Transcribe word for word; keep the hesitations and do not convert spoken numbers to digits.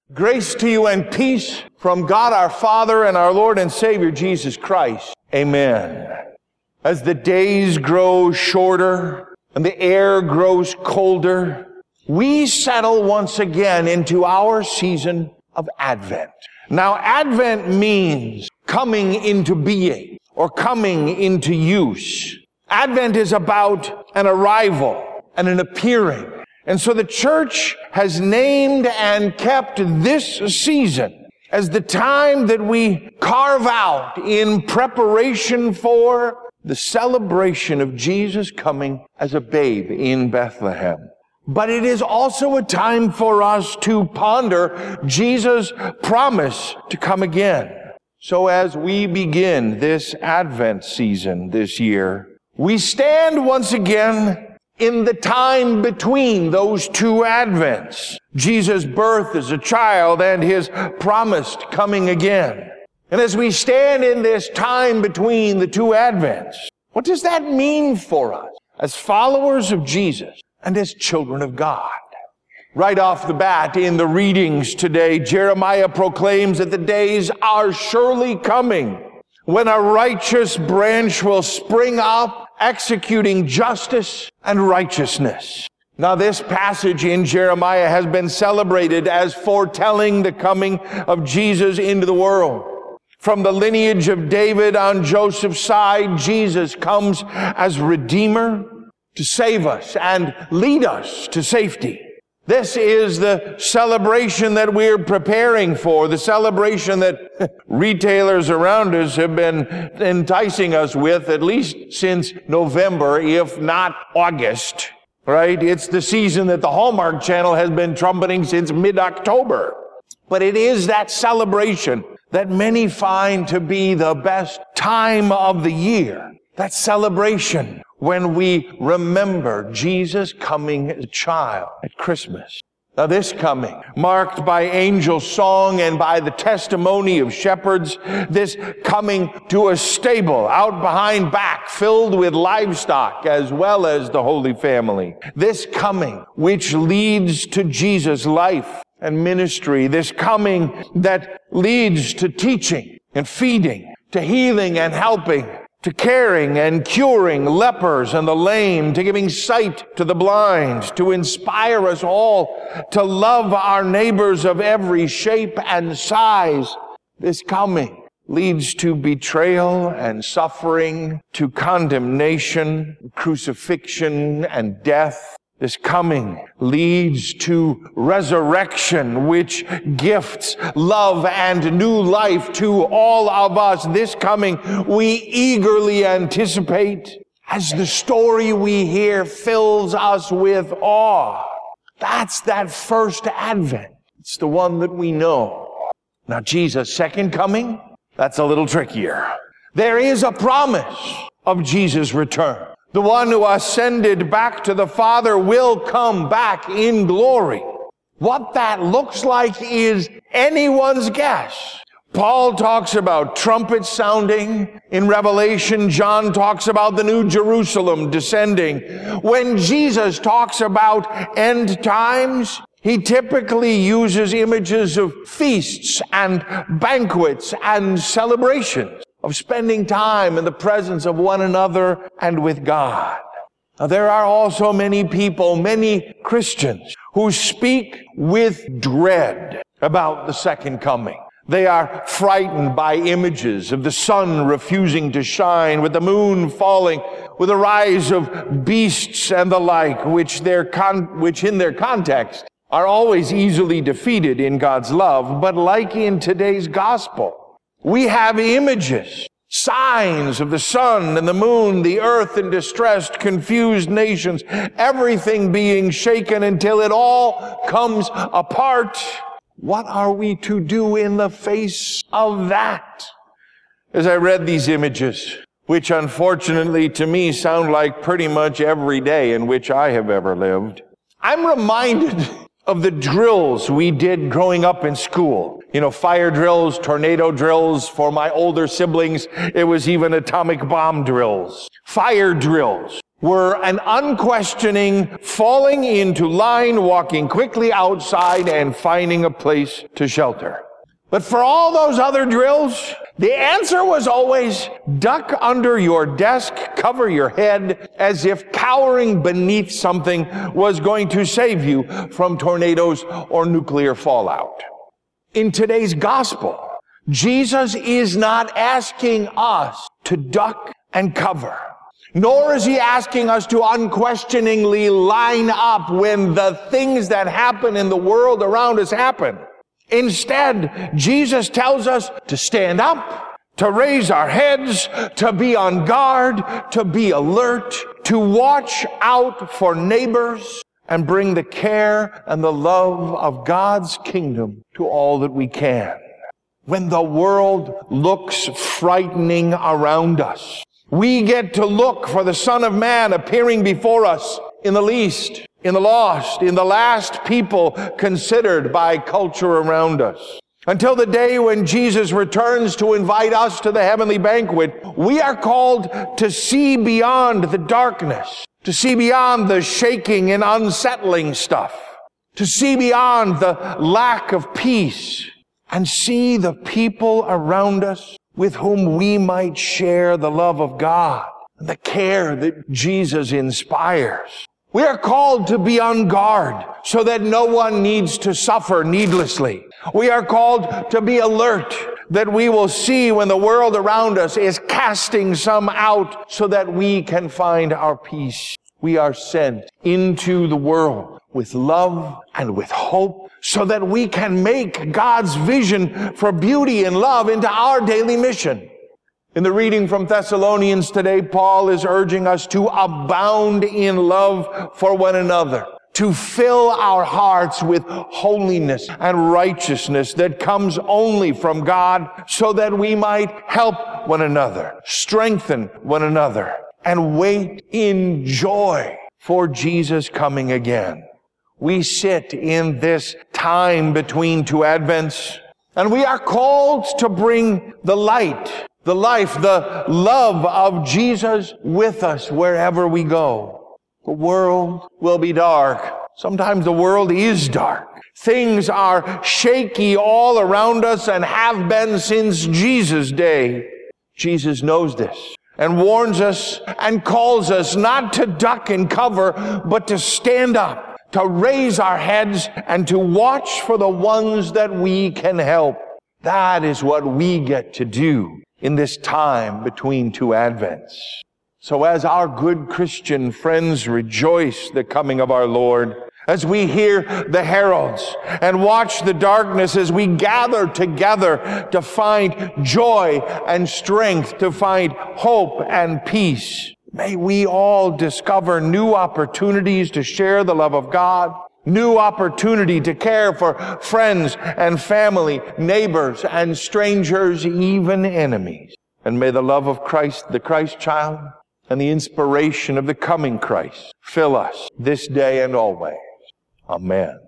Grace to you and peace from God our Father and our Lord and Savior Jesus Christ. Amen. As the days grow shorter and the air grows colder, we settle once again into our season of Advent. Now, Advent means coming into being or coming into use. Advent is about an arrival and an appearing. And so the church has named and kept this season as the time that we carve out in preparation for the celebration of Jesus coming as a babe in Bethlehem. But it is also a time for us to ponder Jesus' promise to come again. So as we begin this Advent season this year, we stand once again in the time between those two Advents, Jesus' birth as a child and his promised coming again. And as we stand in this time between the two Advents, what does that mean for us as followers of Jesus and as children of God? Right off the bat in the readings today, Jeremiah proclaims that the days are surely coming when a righteous branch will spring up, executing justice and righteousness. Now, this passage in Jeremiah has been celebrated as foretelling the coming of Jesus into the world. From the lineage of David on Joseph's side, Jesus comes as Redeemer to save us and lead us to safety. This is the celebration that we're preparing for, the celebration that retailers around us have been enticing us with at least since November, if not August, right? It's the season that the Hallmark Channel has been trumpeting since mid-October. But it is that celebration that many find to be the best time of the year. That celebration when we remember Jesus coming as a child at Christmas. Now this coming, marked by angel song and by the testimony of shepherds, this coming to a stable out behind back filled with livestock as well as the Holy Family. This coming which leads to Jesus' life and ministry. This coming that leads to teaching and feeding, to healing and helping, to caring and curing lepers and the lame, to giving sight to the blind, to inspire us all to love our neighbors of every shape and size. This coming leads to betrayal and suffering, to condemnation, crucifixion and death. This coming leads to resurrection, which gifts love and new life to all of us. This coming we eagerly anticipate as the story we hear fills us with awe. That's that first Advent. It's the one that we know. Now, Jesus' second coming, that's a little trickier. There is a promise of Jesus' return. The one who ascended back to the Father will come back in glory. What that looks like is anyone's guess. Paul talks about trumpets sounding in Revelation. John talks about the New Jerusalem descending. When Jesus talks about end times, he typically uses images of feasts and banquets and celebrations, of spending time in the presence of one another and with God. Now, there are also many people, many Christians, who speak with dread about the second coming. They are frightened by images of the sun refusing to shine, with the moon falling, with the rise of beasts and the like, which, their con- which in their context are always easily defeated in God's love. But like in today's gospel, we have images, signs of the sun and the moon, the earth in distressed, confused nations, everything being shaken until it all comes apart. What are we to do in the face of that? As I read these images, which unfortunately to me sound like pretty much every day in which I have ever lived, I'm reminded of the drills we did growing up in school. You know, fire drills, tornado drills. For my older siblings, it was even atomic bomb drills. Fire drills. were an unquestioning falling into line, walking quickly outside, and finding a place to shelter. But for all those other drills, the answer was always duck under your desk, cover your head, as if cowering beneath something was going to save you from tornadoes or nuclear fallout. In today's gospel, Jesus is not asking us to duck and cover, nor is he asking us to unquestioningly line up when the things that happen in the world around us happen. Instead, Jesus tells us to stand up, to raise our heads, to be on guard, to be alert, to watch out for neighbors, and bring the care and the love of God's kingdom to all that we can. When the world looks frightening around us, we get to look for the Son of Man appearing before us in the least, in the lost, in the last people considered by culture around us. Until the day when Jesus returns to invite us to the heavenly banquet, we are called to see beyond the darkness, to see beyond the shaking and unsettling stuff, to see beyond the lack of peace, and see the people around us with whom we might share the love of God and the care that Jesus inspires. We are called to be on guard so that no one needs to suffer needlessly. We are called to be alert that we will see when the world around us is casting some out so that we can find our peace. We are sent into the world with love and with hope so that we can make God's vision for beauty and love into our daily mission. In the reading from Thessalonians today, Paul is urging us to abound in love for one another, to fill our hearts with holiness and righteousness that comes only from God, so that we might help one another, strengthen one another, and wait in joy for Jesus coming again. We sit in this time between two Advents, and we are called to bring the light, the life, the love of Jesus with us wherever we go. The world will be dark. Sometimes the world is dark. Things are shaky all around us and have been since Jesus' day. Jesus knows this and warns us and calls us not to duck and cover, but to stand up, to raise our heads, and to watch for the ones that we can help. That is what we get to do in this time between two Advents. So as our good Christian friends rejoice the coming of our Lord, as we hear the heralds and watch the darkness, as we gather together to find joy and strength, to find hope and peace, may we all discover new opportunities to share the love of God, new opportunity to care for friends and family, neighbors and strangers, even enemies. And may the love of Christ, the Christ child, and the inspiration of the coming Christ fill us this day and always. Amen.